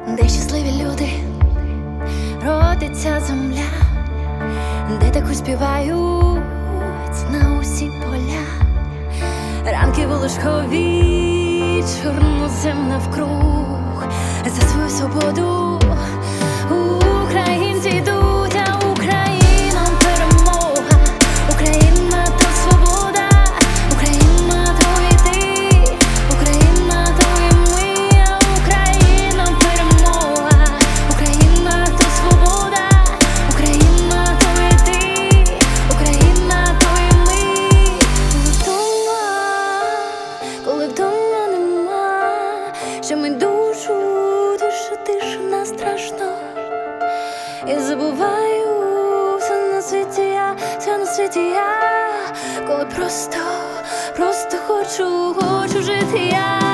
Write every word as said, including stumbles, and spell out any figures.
де щасливі люди, родиться земля, де таку співають на усі поля. Ранки волошкові, чорнозем навкруг, за свою свободу українці йдуть, а Україна перемога, Україна то свобода, Україна то і ти, Україна то і ми, а Україна перемога, Україна то свобода, Україна то і ти, Україна то і ми. Коли вдома нема, що ми душу, душа тишина страшно, і забуваю все на світі я, все на світі я, коли просто, просто хочу, хочу жити я.